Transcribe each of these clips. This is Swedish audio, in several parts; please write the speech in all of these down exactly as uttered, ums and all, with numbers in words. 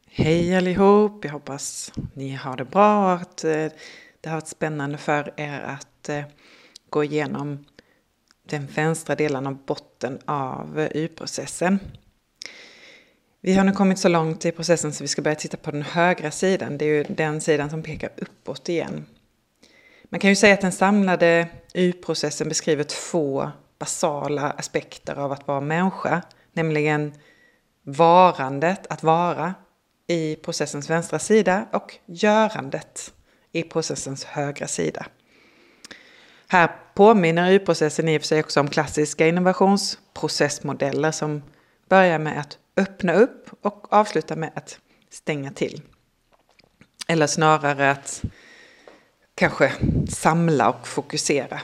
Hej allihop, jag hoppas ni har det bra och att eh, det har varit spännande för er att eh, gå igenom den vänstra delen av botten av eh, Y-processen. Vi har nu kommit så långt i processen så vi ska börja titta på den högra sidan. Det är ju den sidan som pekar uppåt igen. Man kan ju säga att den samlade Y-processen beskriver två basala aspekter av att vara människa, nämligen varandet, att vara, i processens vänstra sida och görandet i processens högra sida. Här påminner Y-processen i och för sig också om klassiska innovationsprocessmodeller som börjar med att öppna upp och avslutar med att stänga till. Eller snarare att kanske samla och fokusera.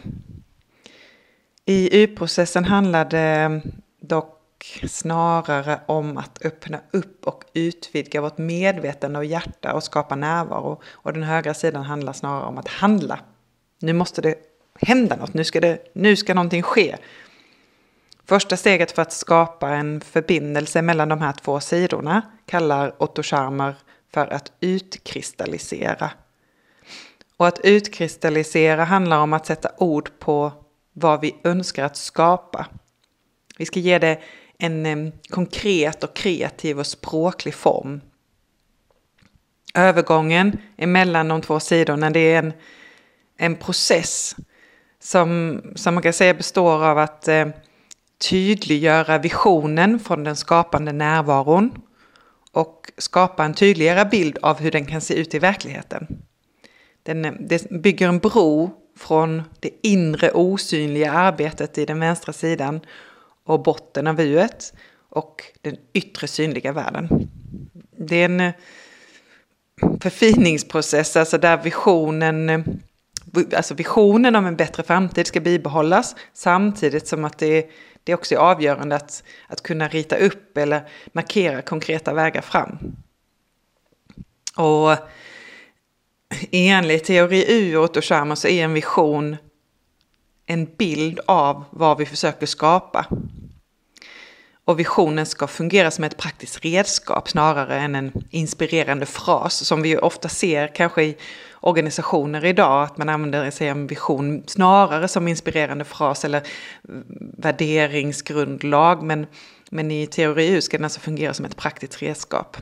I Y-processen handlar det dock snarare om att öppna upp och utvidga vårt medvetande och hjärta och skapa närvaro. Och den högra sidan handlar snarare om att handla. Nu måste det hända något, nu ska, det, nu ska någonting ske. Första steget för att skapa en förbindelse mellan de här två sidorna kallar Otto Scharmer för att utkristallisera. Och att utkristallisera handlar om att sätta ord på vad vi önskar att skapa. Vi ska ge det en eh, konkret och kreativ och språklig form. Övergången emellan de två sidorna, det är en, en process som, som man kan säga består av att eh, tydliggöra visionen från den skapande närvaron och skapa en tydligare bild av hur den kan se ut i verkligheten. Den, det bygger en bro från det inre osynliga arbetet i den vänstra sidan och botten av uet och den yttre synliga världen. Det är en förfiningsprocess, alltså där visionen, alltså visionen om en bättre framtid ska bibehållas samtidigt som att det, det också är avgörande att, att kunna rita upp eller markera konkreta vägar fram. Och enligt teori U och Otto Scharmer så är en vision en bild av vad vi försöker skapa. Och visionen ska fungera som ett praktiskt redskap snarare än en inspirerande fras som vi ofta ser kanske i organisationer idag, att man använder sig av en vision snarare som inspirerande fras eller värderingsgrundlag, men, men i teori U ska den alltså fungera som ett praktiskt redskap.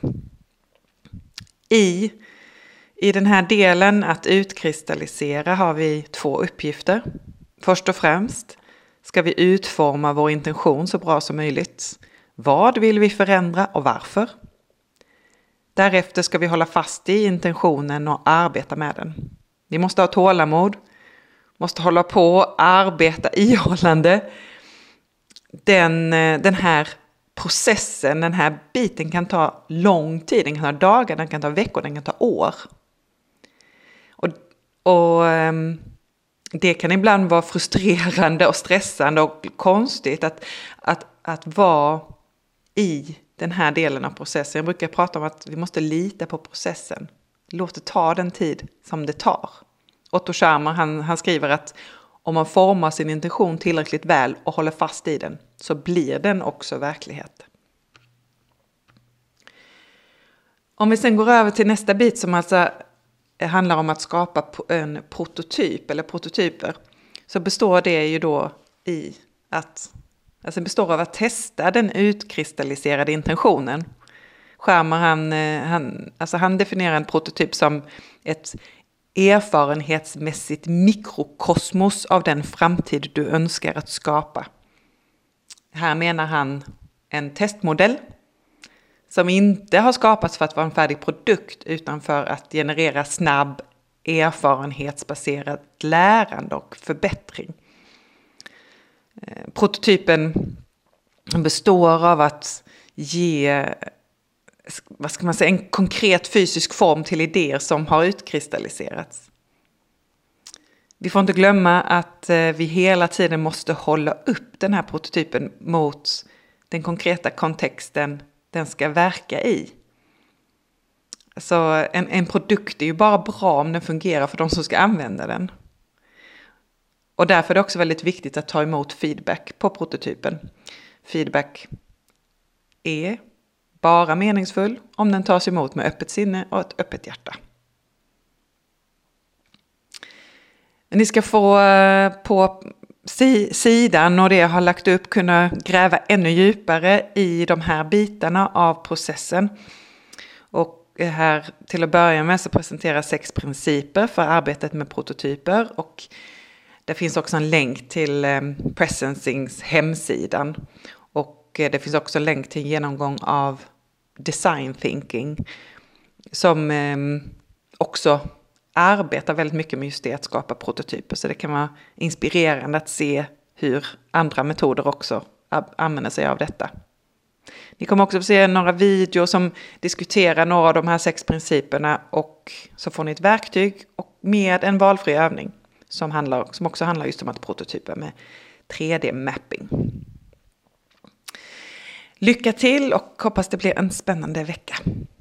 I I den här delen att utkristallisera har vi två uppgifter. Först och främst ska vi utforma vår intention så bra som möjligt. Vad vill vi förändra och varför? Därefter ska vi hålla fast i intentionen och arbeta med den. Vi måste ha tålamod, måste hålla på och arbeta ihållande. Den, den här processen, den här biten kan ta lång tid, den kan ta dagar, den kan ta veckor, den kan ta år. Och, och det kan ibland vara frustrerande och stressande och konstigt att, att, att vara i den här delen av processen. Jag brukar prata om att vi måste lita på processen. Låt det ta den tid som det tar. Otto Scharmer han, han skriver att om man formar sin intention tillräckligt väl och håller fast i den så blir den också verklighet. Om vi sen går över till nästa bit som alltså handlar om att skapa en prototyp eller prototyper, så består det ju då i att alltså består av att testa den utkristalliserade intentionen. Scharmer han, han, alltså han definierar en prototyp som ett erfarenhetsmässigt mikrokosmos av den framtid du önskar att skapa. Här menar han en testmodell som inte har skapats för att vara en färdig produkt utan för att generera snabb erfarenhetsbaserat lärande och förbättring. Prototypen består av att ge, vad ska man säga, en konkret fysisk form till idéer som har utkristalliserats. Vi får inte glömma att vi hela tiden måste hålla upp den här prototypen mot den konkreta kontexten den ska verka i. Så en, en produkt är ju bara bra om den fungerar för de som ska använda den. Och därför är det också väldigt viktigt att ta emot feedback på prototypen. Feedback är bara meningsfull om den tas emot med öppet sinne och ett öppet hjärta. Ni ska få på sidan och det jag har lagt upp kunna gräva ännu djupare i de här bitarna av processen. Och här till att börja med så presenterar sex principer för arbetet med prototyper, och det finns också en länk till Presencings hemsidan, och det finns också en länk till en genomgång av design thinking som också arbetar väldigt mycket med just det att skapa prototyper, så det kan vara inspirerande att se hur andra metoder också använder sig av detta. Ni kommer också få se några videor som diskuterar några av de här sex principerna, och så får ni ett verktyg och med en valfri övning som, handlar, som också handlar just om att prototypa med tre D-mapping. Lycka till och hoppas det blir en spännande vecka.